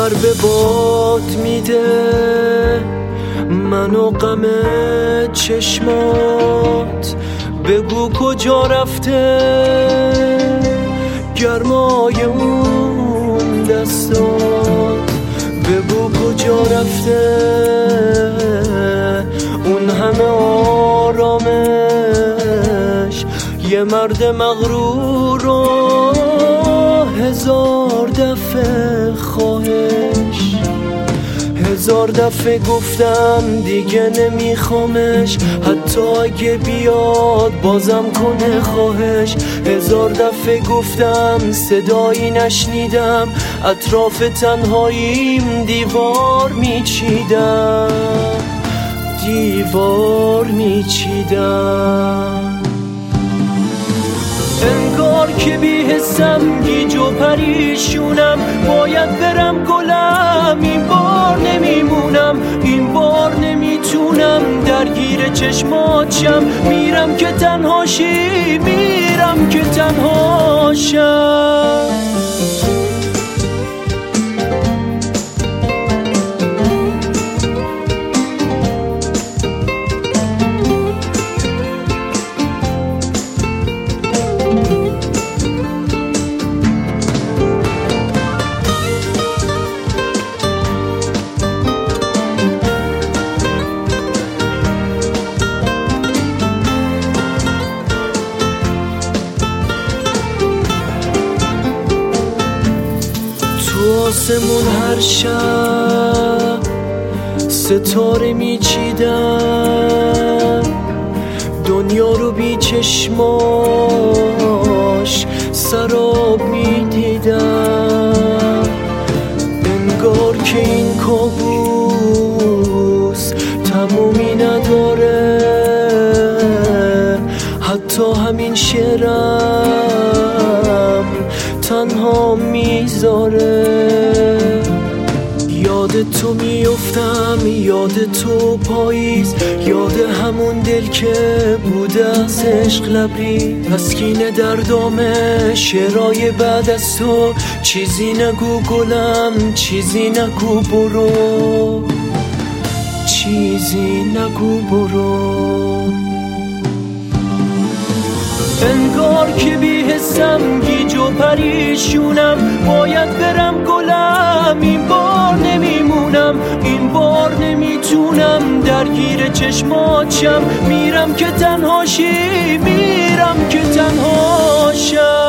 پر به باد میده منو غم چشمات، بگو کجا رفته گرمای اون دستات، بگو کجا رفته اون همه آرامش. یه مرد مغرور و هزار دفعه خواهش، هزار دفعه گفتم دیگه نمیخوامش، حتی اگه بیاد بازم کنه خواهش. هزار دفعه گفتم صدایی نشنیدم، اطراف تنهاییم دیوار میچیدم، دیوار میچیدم. انگار که بی‌حسم گیج و پریشونم، باید برم گلم این بار نمیمونم، این بار نمیتونم درگیر چشماتشم. میرم که تنهاشی، میرم که تنهاشم. آسمون هر شب ستاره میچیدم، دنیا رو بی چشماش سراب میدیدم. انگار که این کابوس تمومی نداره، حتی همین شعرم تنها میذاره. یاد تو میفتم، یاد تو پاییز، یاد همون دل که بوده از عشق لبریز. تسکین دردامه شعرهای بعد از تو، چیزی نگو گلم، چیزی نگو برو، چیزی نگو برو. انگار که بی‌حسم گیج و پریشونم، باید برم گلم این بار نمیمونم، این بار نمیتونم درگیر چشماتشم. میرم که تنهاشی، میرم که تنهاشم.